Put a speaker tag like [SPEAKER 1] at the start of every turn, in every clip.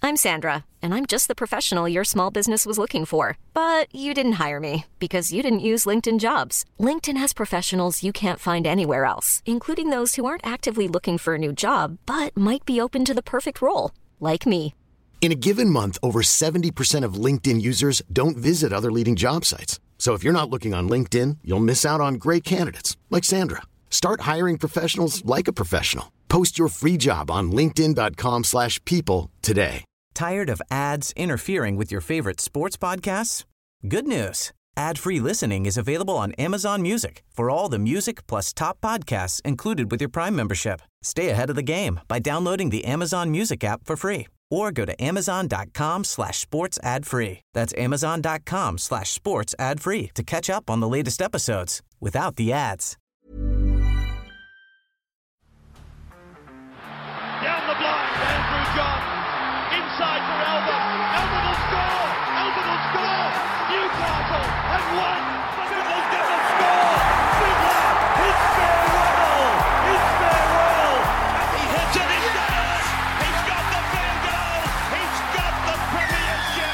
[SPEAKER 1] I'm Sandra, and I'm just the professional your small business was looking for. But you didn't hire me because you didn't use LinkedIn Jobs. LinkedIn has professionals you can't find anywhere else, including those who aren't actively looking for a new job, but might be open to the perfect role, like me.
[SPEAKER 2] In a given month, over 70% of LinkedIn users don't visit other leading job sites. So if you're not looking on LinkedIn, you'll miss out on great candidates like Sandra. Start hiring professionals like a professional. Post your free job on linkedin.com/people today.
[SPEAKER 3] Tired of ads interfering with your favorite sports podcasts? Good news. Ad-free listening is available on Amazon Music for all the music plus top podcasts included with your Prime membership. Stay ahead of the game by downloading the Amazon Music app for free or go to amazon.com/sports ad free. That's amazon.com/sports ad free to catch up on the latest episodes without the ads.
[SPEAKER 4] Down the blind, Andrew John. Inside for Albert. Albert will score. Albert will score. Newcastle have won. Fiddler's going to score. Fiddler, it's farewell. It's farewell. He hits it. He's got it. He's got the field goal. He's got the premiership.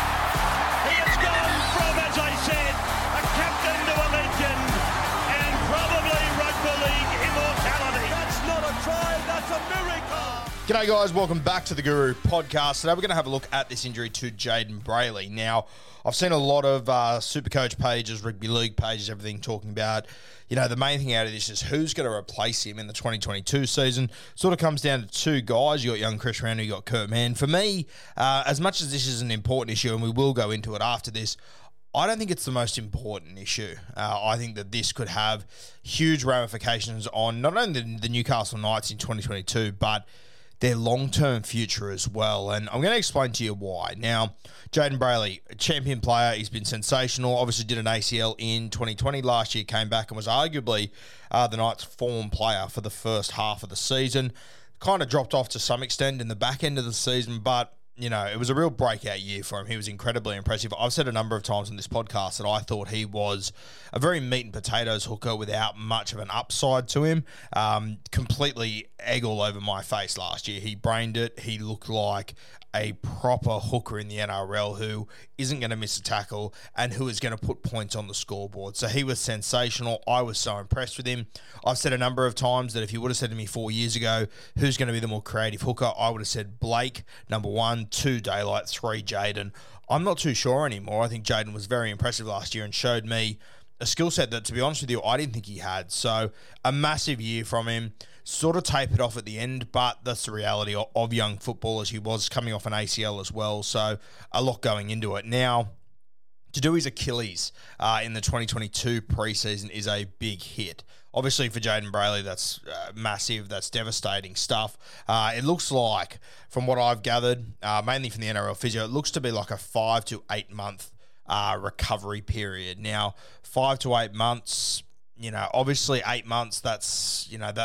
[SPEAKER 4] He has gone from, as I said, a captain to a legend and probably rugby league immortality. That's not a try. That's a miracle.
[SPEAKER 5] G'day guys, welcome back to the Guru Podcast. Today we're going to have a look at this injury to Jayden Brailey. Now, I've seen a lot of Supercoach pages, rugby league pages, everything talking about, the main thing out of this is who's going to replace him in the 2022 season. Sort of comes down to two guys. You got young Chris Randall, you got Kurt Mann. For me, as much as this is an important issue, and we will go into it after this, I don't think it's the most important issue. I think that this could have huge ramifications on not only the Newcastle Knights in 2022, but their long-term future as well. And I'm going to explain to you why. Now, Jayden Brailey, a champion player. He's been sensational. Obviously did an ACL in 2020. Last year came back and was arguably the Knights' form player for the first half of the season. Kind of dropped off to some extent in the back end of the season, but it was a real breakout year for him. He was incredibly impressive. I've said a number of times on this podcast that I thought he was a very meat and potatoes hooker without much of an upside to him. Completely egg all over my face last year. He brained it. He looked like a proper hooker in the NRL who isn't going to miss a tackle and who is going to put points on the scoreboard. So he was sensational. I was so impressed with him. I've said a number of times that if you would have said to me 4 years ago, who's going to be the more creative hooker, I would have said Blake, number 1, 2, Daylight, 3, Jayden. I'm not too sure anymore. I think Jayden was very impressive last year and showed me a skill set that, to be honest with you, I didn't think he had. So a massive year from him. Sort of tapered off at the end, but that's the reality of young footballers. He was coming off an ACL as well, so a lot going into it. Now, to do his Achilles in the 2022 preseason is a big hit. Obviously, for Jayden Brailey, that's massive. That's devastating stuff. It looks like, from what I've gathered, mainly from the NRL physio, it looks to be like a 5 to 8 month recovery period. Now, 5 to 8 months... obviously 8 months, that's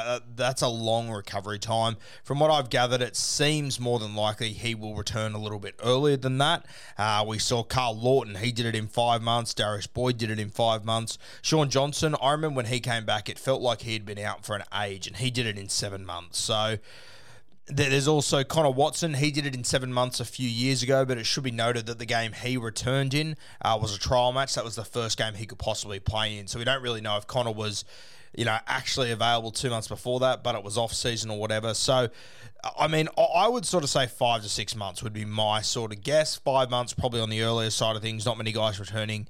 [SPEAKER 5] a long recovery time. From what I've gathered, it seems more than likely he will return a little bit earlier than that. We saw Carl Lawton, he did it in 5 months. Darius Boyd did it in 5 months. Sean Johnson, I remember when he came back, it felt like he had been out for an age, and he did it in 7 months. So there's also Connor Watson. He did it in 7 months a few years ago, but it should be noted that the game he returned in was a trial match. That was the first game he could possibly play in. So we don't really know if Connor was, actually available 2 months before that, but it was off-season or whatever. So, I would sort of say 5 to 6 months would be my sort of guess. 5 months probably on the earlier side of things. Not many guys returning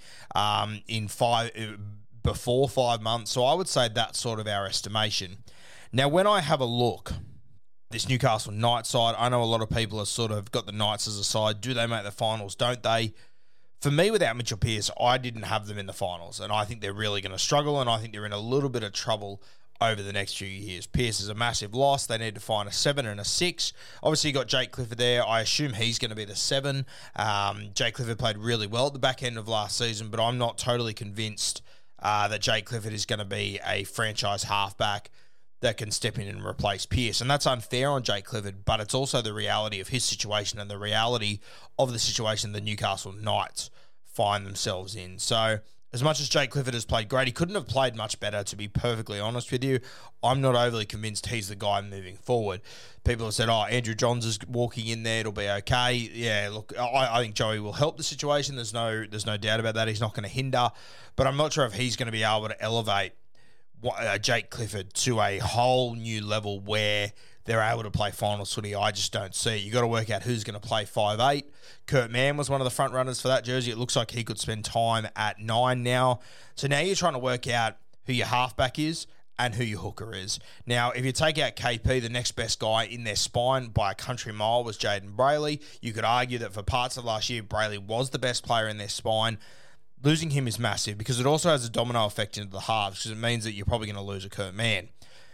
[SPEAKER 5] before 5 months. So I would say that's sort of our estimation. Now, when I have a look... this Newcastle Knights side, I know a lot of people have sort of got the Knights as a side. Do they make the finals? Don't they? For me, without Mitchell Pearce, I didn't have them in the finals, and I think they're really going to struggle, and I think they're in a little bit of trouble over the next few years. Pearce is a massive loss. They need to find a 7 and a 6. Obviously, you got Jake Clifford there. I assume he's going to be the 7. Jake Clifford played really well at the back end of last season, but I'm not totally convinced that Jake Clifford is going to be a franchise halfback that can step in and replace Pearce. And that's unfair on Jake Clifford, but it's also the reality of his situation and the reality of the situation the Newcastle Knights find themselves in. So as much as Jake Clifford has played great, he couldn't have played much better, to be perfectly honest with you. I'm not overly convinced he's the guy moving forward. People have said, Andrew Johns is walking in there, it'll be okay. Yeah, look, I think Joey will help the situation. There's no doubt about that. He's not going to hinder. But I'm not sure if he's going to be able to elevate Jake Clifford to a whole new level where they're able to play finals footy. I just don't see it. You got to work out who's going to play 5'8". Kurt Mann was one of the front runners for that jersey. It looks like he could spend time at 9 now. So now you're trying to work out who your halfback is and who your hooker is. Now, if you take out KP, the next best guy in their spine by a country mile was Jayden Brailey. You could argue that for parts of last year, Brailey was the best player in their spine. Losing him is massive because it also has a domino effect into the halves because it means that you're probably going to lose a Kurt Mann.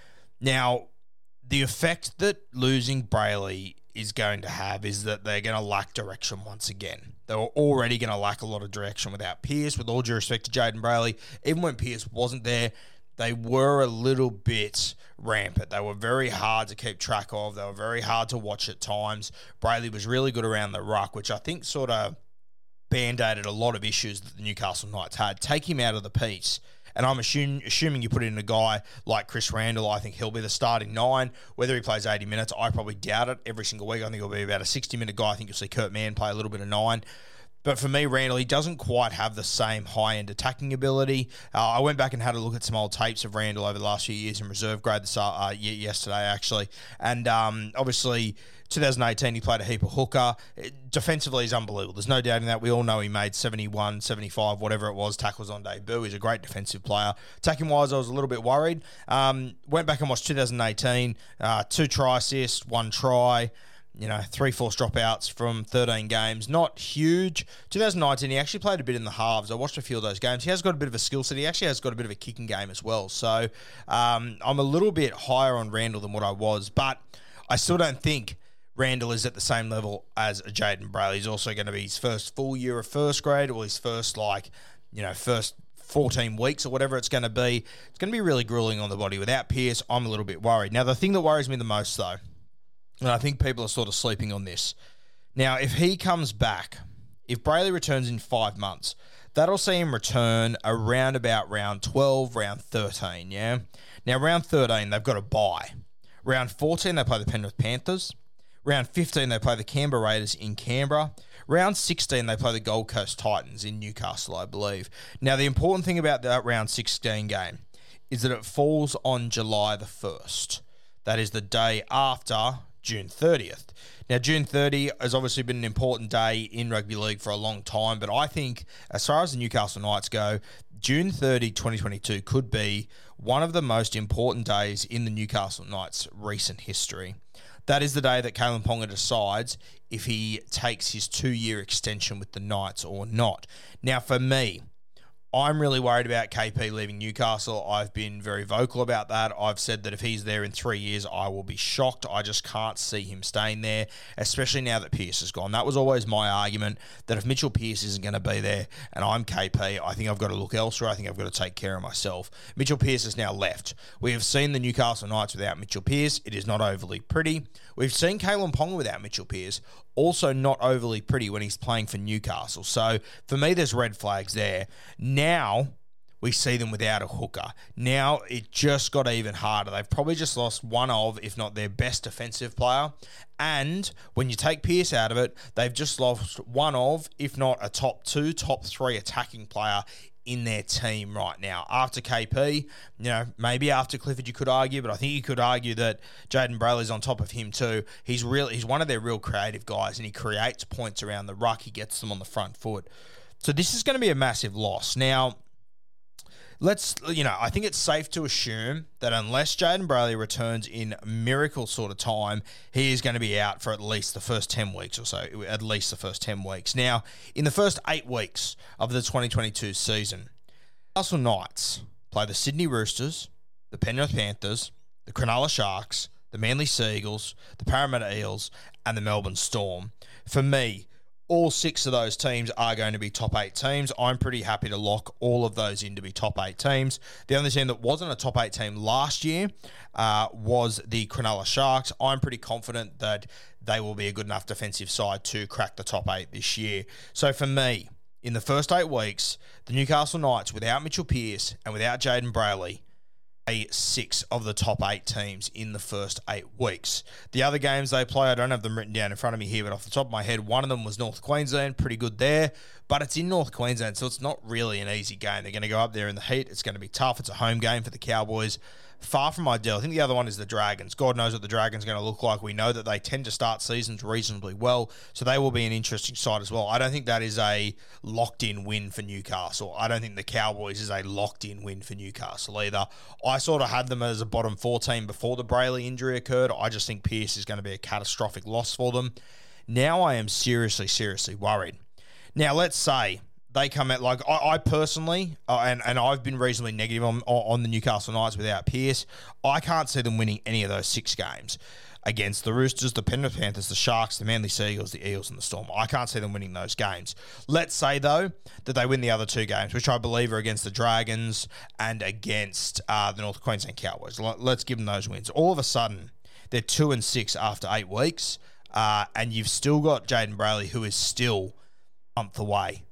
[SPEAKER 5] Now, the effect that losing Brailey is going to have is that they're going to lack direction once again. They were already going to lack a lot of direction without Pearce, with all due respect to Jayden Brailey. Even when Pearce wasn't there, they were a little bit rampant. They were very hard to keep track of. They were very hard to watch at times. Brailey was really good around the ruck, which I think sort of band-aided a lot of issues that the Newcastle Knights had. Take him out of the piece, and I'm assuming you put in a guy like Chris Randall. I think he'll be the starting 9. Whether he plays 80 minutes, I probably doubt it every single week. I think he'll be about a 60-minute guy. I think you'll see Kurt Mann play a little bit of 9. But for me, Randall, he doesn't quite have the same high-end attacking ability. I went back and had a look at some old tapes of Randall over the last few years in reserve grade yesterday, actually. And obviously, 2018, he played a heap of hooker. Defensively, he's unbelievable. There's no doubting that. We all know he made 71, 75, whatever it was, tackles on debut. He's a great defensive player. Attacking-wise, I was a little bit worried. Went back and watched 2018. 2 try assists, 1 try. 3 forced dropouts from 13 games. Not huge. 2019, he actually played a bit in the halves. I watched a few of those games. He has got a bit of a skill set. He actually has got a bit of a kicking game as well. So I'm a little bit higher on Randall than what I was, but I still don't think Randall is at the same level as Jayden Brailey. He's also going to be his first full year of first grade, or his first, first 14 weeks or whatever it's going to be. It's going to be really grueling on the body. Without Pearce, I'm a little bit worried. Now, the thing that worries me the most, though, and I think people are sort of sleeping on this. Now, if he comes back, if Brailey returns in 5 months, that'll see him return around about round 12, round 13, yeah? Now, round 13, they've got a bye. Round 14, they play the Penrith Panthers. Round 15, they play the Canberra Raiders in Canberra. Round 16, they play the Gold Coast Titans in Newcastle, I believe. Now, the important thing about that round 16 game is that it falls on July the 1st. That is the day after June 30th. Now, June 30 has obviously been an important day in rugby league for a long time, but I think as far as the Newcastle Knights go, June 30, 2022 could be one of the most important days in the Newcastle Knights' recent history. That is the day that Kalyn Ponga decides if he takes his 2-year extension with the Knights or not. Now, for me, I'm really worried about KP leaving Newcastle. I've been very vocal about that. I've said that if he's there in 3 years, I will be shocked. I just can't see him staying there, especially now that Pearce is gone. That was always my argument, that if Mitchell Pearce isn't going to be there and I'm KP, I think I've got to look elsewhere. I think I've got to take care of myself. Mitchell Pearce has now left. We have seen the Newcastle Knights without Mitchell Pearce. It is not overly pretty. We've seen Kalyn Ponga without Mitchell Pearce. Also not overly pretty when he's playing for Newcastle. So for me, there's red flags there. Now we see them without a hooker. Now it just got even harder. They've probably just lost one of, if not their best defensive player. And when you take Pearce out of it, they've just lost one of, if not a top 2, top 3 attacking player in their team right now. After KP, maybe after Clifford you could argue, but I think you could argue that Jayden Brailey's on top of him too. He's one of their real creative guys, and he creates points around the ruck. He gets them on the front foot. So this is going to be a massive loss. Now, I think it's safe to assume that unless Jayden Brailey returns in miracle sort of time, he is going to be out for at least the first 10 weeks or so, at least the first 10 weeks. Now, in the first 8 weeks of the 2022 season, Newcastle Knights play the Sydney Roosters, the Penrith Panthers, the Cronulla Sharks, the Manly Seagulls, the Parramatta Eels, and the Melbourne Storm. For me, all 6 of those teams are going to be top 8 teams. I'm pretty happy to lock all of those in to be top 8 teams. The only team that wasn't a top 8 team last year was the Cronulla Sharks. I'm pretty confident that they will be a good enough defensive side to crack the top 8 this year. So for me, in the first 8 weeks, the Newcastle Knights, without Mitchell Pearce and without Jayden Brailey, 6 of the top 8 teams in the first 8 weeks. The other games they play, I don't have them written down in front of me here, but off the top of my head, one of them was North Queensland, pretty good there, but it's in North Queensland, so it's not really an easy game. They're going to go up there in the heat. It's going to be tough. It's a home game for the Cowboys. Far from ideal. I think the other one is the Dragons. God knows what the Dragons are going to look like. We know that they tend to start seasons reasonably well, so they will be an interesting side as well. I don't think that is a locked-in win for Newcastle. I don't think the Cowboys is a locked-in win for Newcastle either. I sort of had them as a bottom 4 team before the Brailey injury occurred. I just think Pearce is going to be a catastrophic loss for them. Now I am seriously, seriously worried. Now, let's say they come out, like, I personally, and I've been reasonably negative on the Newcastle Knights without Pearce. I can't see them winning any of those 6 games against the Roosters, the Penrith Panthers, the Sharks, the Manly Seagulls, the Eels, and the Storm. I can't see them winning those games. Let's say, though, that they win the other 2 games, which I believe are against the Dragons and against the North Queensland Cowboys. Let's give them those wins. All of a sudden, they're 2-6 after 8 weeks, and you've still got Jayden Brailey, who is still a month away.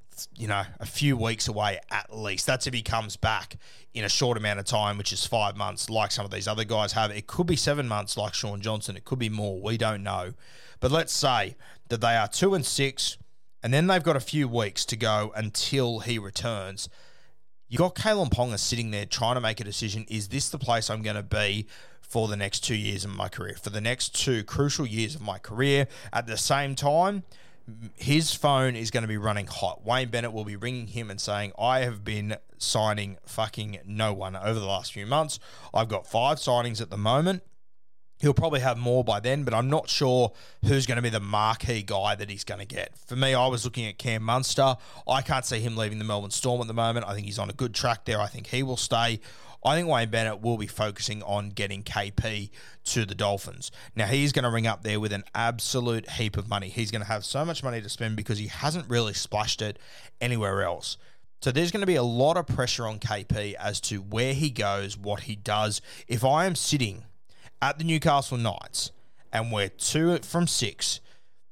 [SPEAKER 5] A few weeks away at least. That's if he comes back in a short amount of time, which is 5 months, like some of these other guys have. It could be 7 months, like Sean Johnson. It could be more. We don't know. But let's say that they are 2-6, and then they've got a few weeks to go until he returns. You got Kalyn Ponga sitting there trying to make a decision. Is this the place I'm going to be for the next 2 years of my career? For the next 2 crucial years of my career. At the same time, his phone is going to be running hot. Wayne Bennett will be ringing him and saying, I have been signing fucking no one over the last few months. I've got 5 signings at the moment. He'll probably have more by then, but I'm not sure who's going to be the marquee guy that he's going to get. For me, I was looking at Cam Munster. I can't see him leaving the Melbourne Storm at the moment. I think he's on a good track there. I think he will stay. I think Wayne Bennett will be focusing on getting KP to the Dolphins. Now, he's going to ring up there with an absolute heap of money. He's going to have so much money to spend because he hasn't really splashed it anywhere else. So there's going to be a lot of pressure on KP as to where he goes, what he does. If I am sitting at the Newcastle Knights and we're 2-6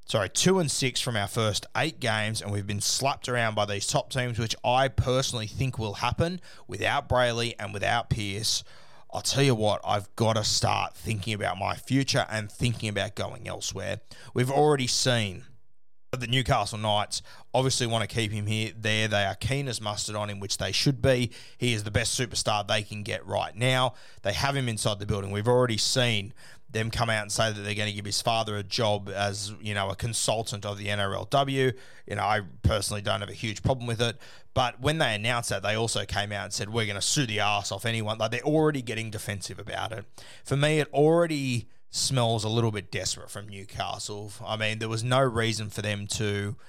[SPEAKER 5] from our first 8 games, and we've been slapped around by these top teams, which I personally think will happen without Brailey and without Pearce. I'll tell you what, I've got to start thinking about my future and thinking about going elsewhere. We've already seen the Newcastle Knights obviously want to keep him there. They are keen as mustard on him, which they should be. He is the best superstar they can get right now. They have him inside the building. We've already seen them come out and say that they're going to give his father a job as, a consultant of the NRLW. I personally don't have a huge problem with it. But when they announced that, they also came out and said, we're going to sue the arse off anyone. Like, they're already getting defensive about it. For me, it already smells a little bit desperate from Newcastle. I mean, there was no reason for them to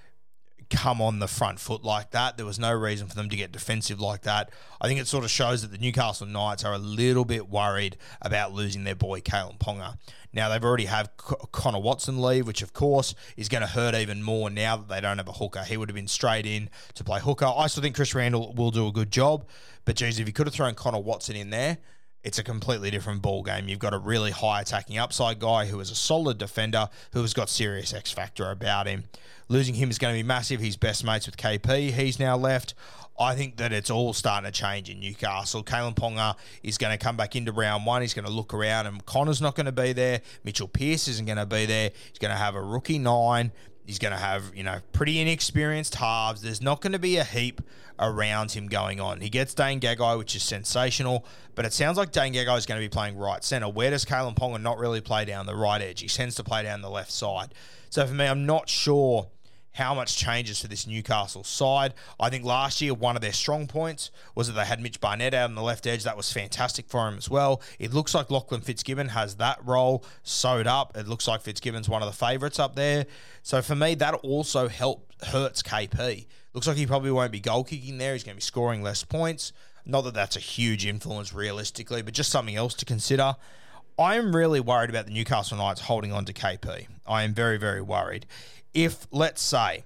[SPEAKER 5] come on the front foot like that. There was no reason for them to get defensive like that. I think it sort of shows that the Newcastle Knights are a little bit worried about losing their boy Kalyn Ponga. Now, they've already had Connor Watson leave, which of course is going to hurt even more now that they don't have a hooker. He would have been straight in to play hooker. I still think Chris Randall will do a good job, but geez, if you could have thrown Connor Watson in there, it's a completely different ball game. You've got a really high attacking upside guy who is a solid defender who has got serious X factor about him. Losing him is going to be massive. He's best mates with KP. He's now left. I think that it's all starting to change in Newcastle. Kalyn Ponga is going to come back into round 1. He's going to look around, and Connor's not going to be there. Mitchell Pearce isn't going to be there. He's going to have a rookie 9. He's going to have, pretty inexperienced halves. There's not going to be a heap around him going on. He gets Dane Gagai, which is sensational, but it sounds like Dane Gagai is going to be playing right centre. Where does Kalyn Ponga not really play down the right edge? He tends to play down the left side. So for me, I'm not sure how much changes to this Newcastle side. I think last year one of their strong points was that they had Mitch Barnett out on the left edge. That was fantastic for him as well. It looks like Lachlan Fitzgibbon has that role sewed up. It looks like Fitzgibbon's one of the favourites up there. So for me, that also hurts KP. Looks like he probably won't be goal kicking there. He's going to be scoring less points. Not that that's a huge influence realistically, but just something else to consider. I am really worried about the Newcastle Knights holding on to KP. I am very, very worried. If, let's say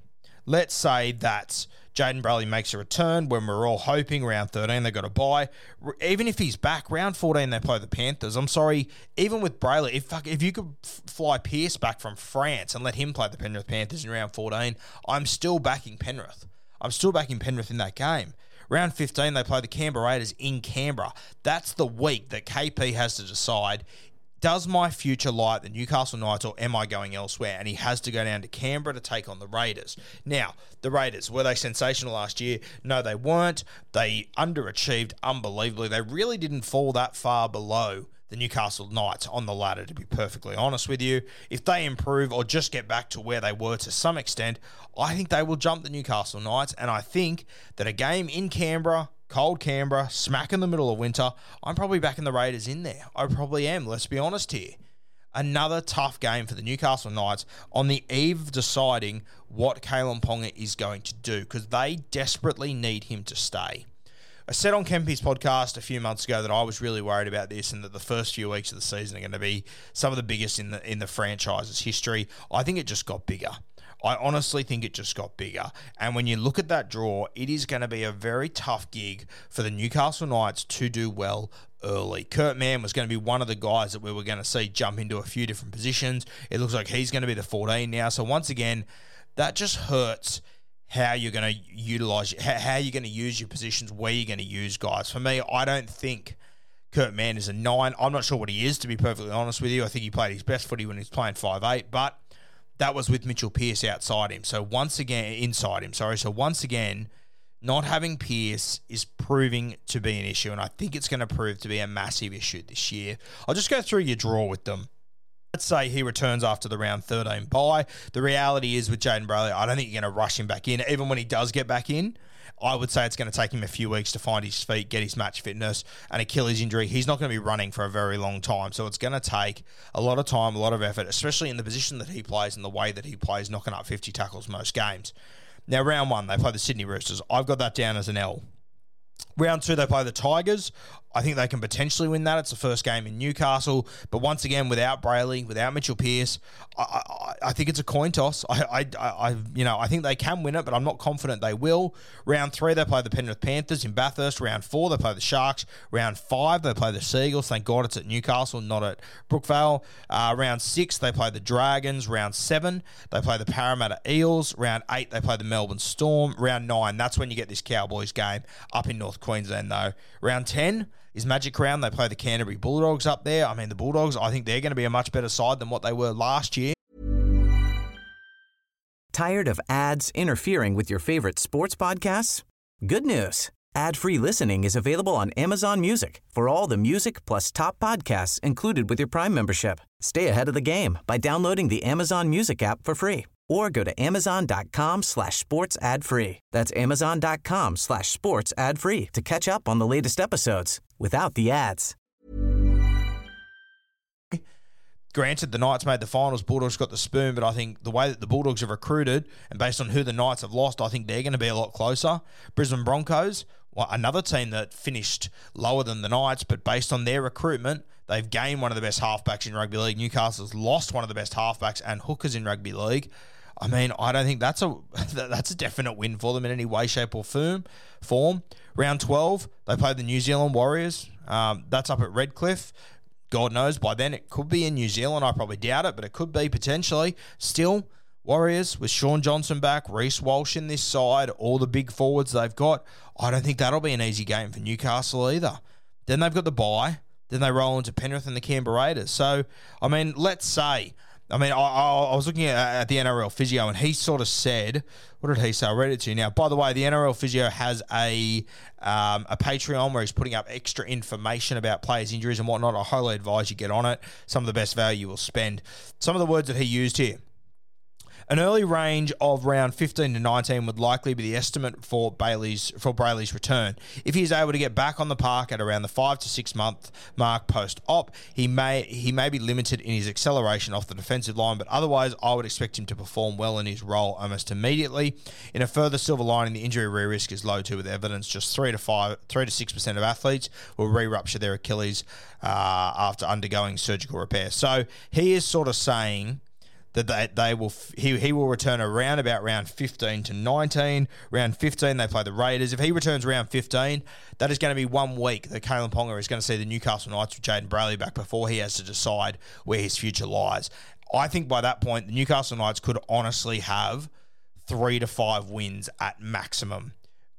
[SPEAKER 5] that Jayden Brailey makes a return when we're all hoping round 13 they've got a bye. Even if he's back, round 14 they play the Panthers. I'm sorry, even with Brailey, if you could fly Pearce back from France and let him play the Penrith Panthers in round 14, I'm still backing Penrith. I'm still backing Penrith in that game. Round 15, they play the Canberra Raiders in Canberra. That's the week that KP has to decide, does my future lie at the Newcastle Knights or am I going elsewhere? And he has to go down to Canberra to take on the Raiders. Now, the Raiders, were they sensational last year? No, they weren't. They underachieved unbelievably. They really didn't fall that far below the Newcastle Knights on the ladder, to be perfectly honest with you. If they improve or just get back to where they were to some extent, I think they will jump the Newcastle Knights. And I think that a game in Canberra, cold Canberra, smack in the middle of winter, I'm probably backing the Raiders in there. I probably am, let's be honest here. Another tough game for the Newcastle Knights on the eve of deciding what Kalyn Ponga is going to do, because they desperately need him to stay. I said on Kempy's podcast a few months ago that I was really worried about this and that the first few weeks of the season are going to be some of the biggest in the franchise's history. I think it just got bigger. I honestly think it just got bigger. And when you look at that draw, it is going to be a very tough gig for the Newcastle Knights to do well early. Kurt Mann was going to be one of the guys that we were going to see jump into a few different positions. It looks like he's going to be the 14 now. So once again, that just hurts how you're going to utilize, how you're going to use your positions, where you're going to use guys. For me, I don't think Kurt Mann is a 9. I'm not sure what he is, to be perfectly honest with you. I think he played his best footy when he was playing 5'8", but that was with Mitchell Pearce inside him. So once again, not having Pearce is proving to be an issue, and I think it's going to prove to be a massive issue this year. I'll just go through your draw with them. Let's say he returns after the round 13 bye. The reality is with Jayden Brailey, I don't think you're going to rush him back in. Even when he does get back in, I would say it's going to take him a few weeks to find his feet, get his match fitness, and Achilles injury. He's not going to be running for a very long time. So it's going to take a lot of time, a lot of effort, especially in the position that he plays and the way that he plays, knocking up 50 tackles most games. Now, round 1, they play the Sydney Roosters. I've got that down as an L. Round 2, they play the Tigers. I think they can potentially win that. It's the first game in Newcastle. But once again, without Brailey, without Mitchell Pearce, I think it's a coin toss. I think they can win it, but I'm not confident they will. Round 3, they play the Penrith Panthers in Bathurst. Round 4, they play the Sharks. Round 5, they play the Seagulls. Thank God it's at Newcastle, not at Brookvale. Round 6, they play the Dragons. Round 7, they play the Parramatta Eels. Round 8, they play the Melbourne Storm. Round 9, that's when you get this Cowboys game up in North Queensland, though. Round 10 is Magic Round. They play the Canterbury Bulldogs up there. I mean, the Bulldogs, I think they're going to be a much better side than what they were last year.
[SPEAKER 3] Tired of ads interfering with your favorite sports podcasts? Good news. Ad-free listening is available on Amazon Music for all the music plus top podcasts included with your Prime membership. Stay ahead of the game by downloading the Amazon Music app for free or go to amazon.com/sports ad free. That's amazon.com/sports ad free to catch up on the latest episodes without the ads.
[SPEAKER 5] Granted, the Knights made the finals, Bulldogs got the spoon, but I think the way that the Bulldogs have recruited and based on who the Knights have lost, I think they're going to be a lot closer. Brisbane Broncos, well, another team that finished lower than the Knights, but based on their recruitment, they've gained one of the best halfbacks in rugby league. Newcastle's lost one of the best halfbacks and hookers in rugby league. I mean, I don't think that's a definite win for them in any way, shape, or form. Round 12, they played the New Zealand Warriors. That's up at Redcliffe. God knows, by then it could be in New Zealand. I probably doubt it, but it could be potentially. Still, Warriors with Sean Johnson back, Reece Walsh in this side, all the big forwards they've got. I don't think that'll be an easy game for Newcastle either. Then they've got the bye. Then they roll into Penrith and the Canberra Raiders. So, I mean, let's say... I was looking at the NRL physio, and he sort of said, what did he say? I'll read it to you now. By the way, the NRL physio has a Patreon where he's putting up extra information about players' injuries and whatnot. I highly advise you get on it. Some of the best value you will spend. Some of the words that he used here. An early range of round 15 to 19 would likely be the estimate for Brailey's return. If he is able to get back on the park at around the 5 to 6 month mark post-op, he may be limited in his acceleration off the defensive line, but otherwise I would expect him to perform well in his role almost immediately. In a further silver lining, the injury risk is low too, with evidence just 3 to 6% of athletes will re-rupture their Achilles after undergoing surgical repair. So he is sort of saying that he will return around about round 15 to 19. Round 15, they play the Raiders. If he returns round 15, that is going to be 1 week that Kalyn Ponga is going to see the Newcastle Knights with Jayden Brailey back before he has to decide where his future lies. I think by that point, the Newcastle Knights could honestly have 3 to 5 wins at maximum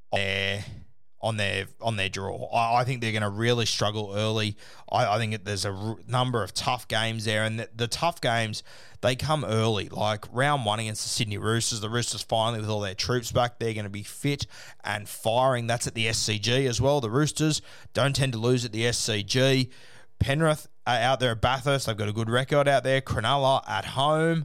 [SPEAKER 5] on their draw. I think they're going to really struggle early. I think there's a number of tough games there, and the tough games, they come early. Like round 1 against the Sydney Roosters. The Roosters finally, with all their troops back, they're going to be fit and firing. That's at the SCG as well. The Roosters don't tend to lose at the SCG. Penrith are out there at Bathurst. They've got a good record out there. Cronulla at home.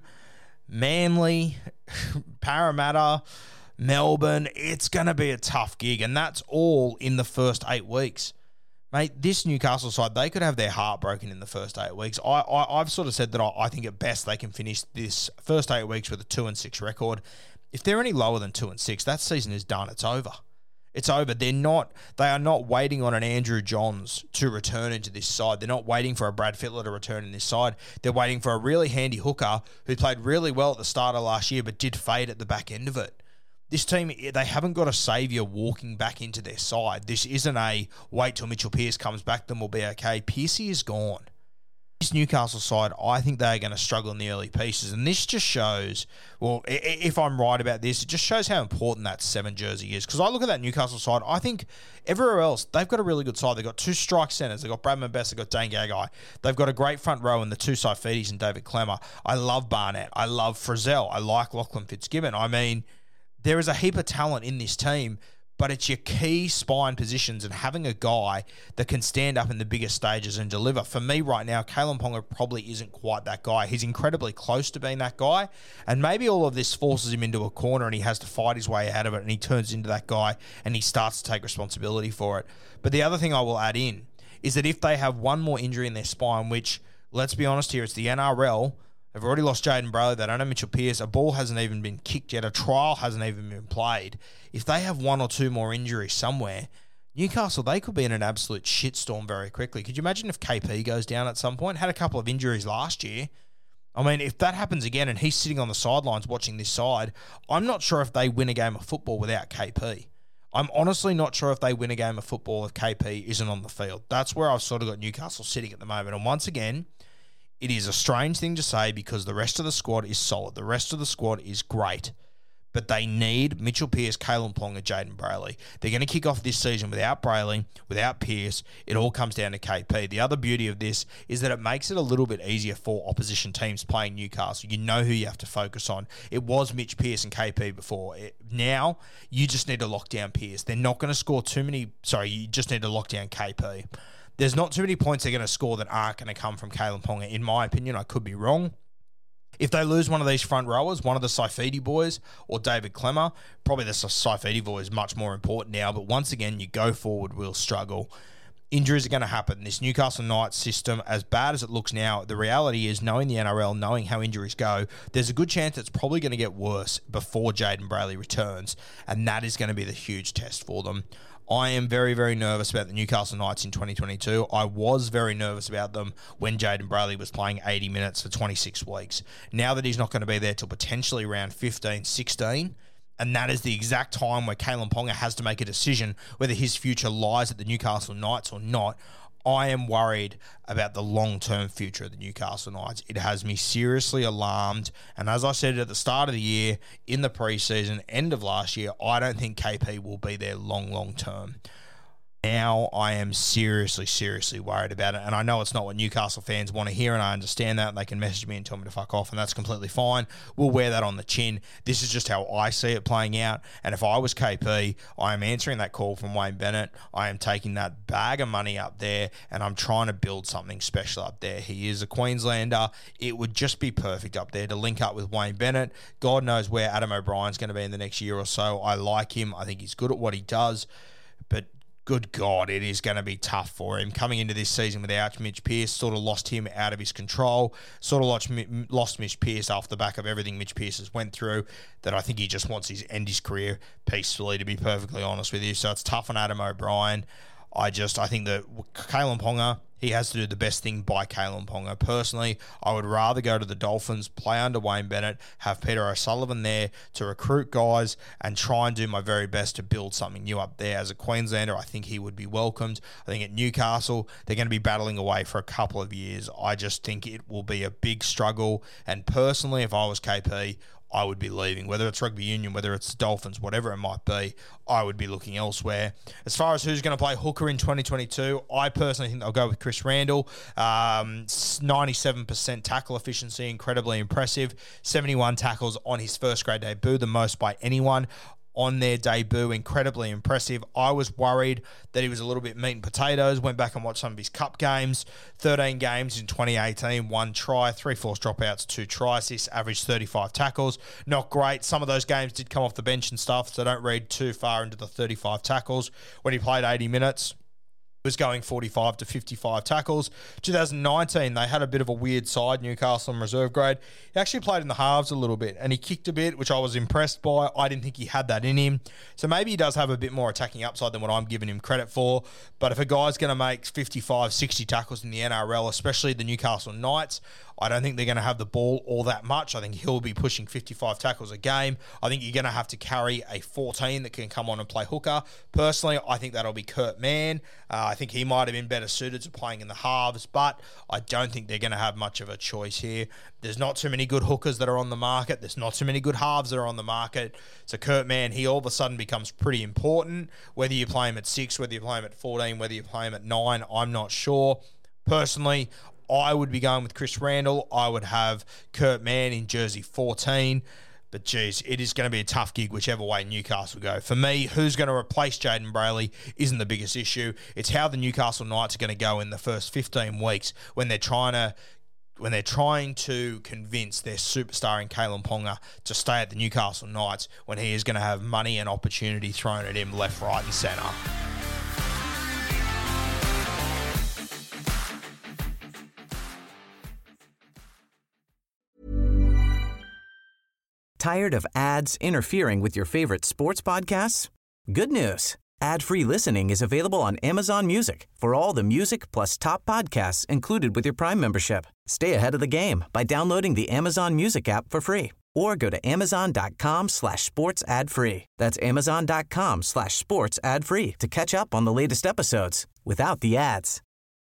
[SPEAKER 5] Manly, Parramatta, Melbourne. It's going to be a tough gig, and that's all in the first 8 weeks. Mate, this Newcastle side, they could have their heart broken in the first 8 weeks. I've sort of said that I think at best they can finish this first 8 weeks with a 2-6 record. If they're any lower than 2-6, that season is done. It's over. It's over. They are not waiting on an Andrew Johns to return into this side. They're not waiting for a Brad Fittler to return in this side. They're waiting for a really handy hooker who played really well at the start of last year but did fade at the back end of it. This team, they haven't got a saviour walking back into their side. This isn't a wait till Mitchell Pearce comes back, then we'll be okay. Pearcey is gone. This Newcastle side, I think they're going to struggle in the early pieces. And this just shows, well, if I'm right about this, it just shows how important that 7 jersey is. Because I look at that Newcastle side, I think everywhere else, they've got a really good side. They've got 2 strike centres. They've got Bradman Best, they've got Dane Gagai. They've got a great front row in the 2 Saifidis and David Klemmer. I love Barnett. I love Frizzell. I like Lachlan Fitzgibbon. I mean, there is a heap of talent in this team, but it's your key spine positions and having a guy that can stand up in the biggest stages and deliver. For me right now, Kalyn Ponga probably isn't quite that guy. He's incredibly close to being that guy, and maybe all of this forces him into a corner and he has to fight his way out of it, and he turns into that guy and he starts to take responsibility for it. But the other thing I will add in is that if they have one more injury in their spine, which, let's be honest here, it's the NRL. They've already lost Jayden Brailey. They don't have Mitchell Pearce. A ball hasn't even been kicked yet. A trial hasn't even been played. If they have 1 or 2 more injuries somewhere, Newcastle, they could be in an absolute shitstorm very quickly. Could you imagine if KP goes down at some point? Had a couple of injuries last year. I mean, if that happens again and he's sitting on the sidelines watching this side, I'm not sure if they win a game of football without KP. I'm honestly not sure if they win a game of football if KP isn't on the field. That's where I've sort of got Newcastle sitting at the moment. And once again, it is a strange thing to say because the rest of the squad is solid. The rest of the squad is great. But they need Mitchell Pearce, Kalyn Ponga, Jayden Brailey. They're going to kick off this season without Brailey, without Pearce. It all comes down to KP. The other beauty of this is that it makes it a little bit easier for opposition teams playing Newcastle. You know who you have to focus on. It was Mitch Pearce and KP before. Now, you just need to lock down Pearce. They're not going to score too many... Sorry, you just need to lock down KP. There's not too many points they're going to score that aren't going to come from Kalyn Ponga. In my opinion, I could be wrong. If they lose one of these front rowers, one of the Saifidi boys or David Klemmer, probably the Saifidi boy is much more important now. But once again, you go forward, will struggle. Injuries are going to happen. This Newcastle Knights system, as bad as it looks now, the reality is, knowing the NRL, knowing how injuries go, there's a good chance it's probably going to get worse before Jayden Brailey returns. And that is going to be the huge test for them. I am very, very nervous about the Newcastle Knights in 2022. I was very nervous about them when Jayden Brailey was playing 80 minutes for 26 weeks. Now that he's not going to be there till potentially around 15, 16, and that is the exact time where Kalyn Ponga has to make a decision whether his future lies at the Newcastle Knights or not, I am worried about the long-term future of the Newcastle Knights. It has me seriously alarmed. And as I said at the start of the year, in the preseason, end of last year, I don't think KP will be there long term. Now I am seriously worried about it. And I know it's not what Newcastle fans want to hear, and I understand that. They can message me and tell me to fuck off, and that's completely fine. We'll wear that on the chin. This is just how I see it playing out. And if I was KP, I am answering that call from Wayne Bennett. I am taking that bag of money up there, and I'm trying to build something special up there. He is a Queenslander. It would just be perfect up there to link up with Wayne Bennett. God knows where Adam O'Brien's going to be in the next year or so. I like him. I think he's good at what he does. But good God, it is going to be tough for him. Coming into this season without Mitch Pearce sort of lost him out of his control, sort of lost Mitch Pearce off the back of everything Mitch Pearce has went through, that I think he just wants to end his career peacefully, to be perfectly honest with you. So it's tough on Adam O'Brien. I think that Kalyn Ponga, he has to do the best thing by Kalyn Ponga. Personally, I would rather go to the Dolphins, play under Wayne Bennett, have Peter O'Sullivan there to recruit guys and try and do my very best to build something new up there. As a Queenslander, I think he would be welcomed. I think at Newcastle, they're going to be battling away for a couple of years. I just think it will be a big struggle. And personally, if I was KP, I would be leaving. Whether it's rugby union, whether it's Dolphins, whatever it might be, I would be looking elsewhere. As far as who's going to play hooker in 2022, I personally think they'll go with Chris Randall. 97% tackle efficiency, incredibly impressive. 71 tackles on his first grade debut, the most by anyone on their debut, incredibly impressive. I was worried that he was a little bit meat and potatoes. Went back and watched some of his cup games. 13 games in 2018, 1 try, 3 forced dropouts, 2 try assists, averaged 35 tackles. Not great. Some of those games did come off the bench and stuff, so don't read too far into the 35 tackles. When he played 80 minutes, was going 45 to 55 tackles. 2019, they had a bit of a weird side, Newcastle in reserve grade. He actually played in the halves a little bit, and he kicked a bit, which I was impressed by. I didn't think he had that in him. So maybe he does have a bit more attacking upside than what I'm giving him credit for. But if a guy's going to make 55, 60 tackles in the NRL, especially the Newcastle Knights, I don't think they're going to have the ball all that much. I think he'll be pushing 55 tackles a game. I think you're going to have to carry a 14 that can come on and play hooker. Personally, I think that'll be Kurt Mann. I think he might have been better suited to playing in the halves, but I don't think they're going to have much of a choice here. There's not too many good hookers that are on the market. There's not too many good halves that are on the market. So Kurt Mann, he all of a sudden becomes pretty important. Whether you play him at 6, whether you play him at 14, whether you play him at 9, I'm not sure. Personally, I would be going with Chris Randall. I would have Kurt Mann in jersey 14. But, geez, it is going to be a tough gig whichever way Newcastle go. For me, who's going to replace Jayden Brailey isn't the biggest issue. It's how the Newcastle Knights are going to go in the first 15 weeks when they're trying to convince their superstar in Kalen Ponga to stay at the Newcastle Knights when he is going to have money and opportunity thrown at him left, right and centre.
[SPEAKER 3] Tired of ads interfering with your favorite sports podcasts? Good news. Ad-free listening is available on Amazon Music for all the music plus top podcasts included with your Prime membership. Stay ahead of the game by downloading the Amazon Music app for free or go to amazon.com/sports ad free. That's amazon.com/sports ad free to catch up on the latest episodes without the ads.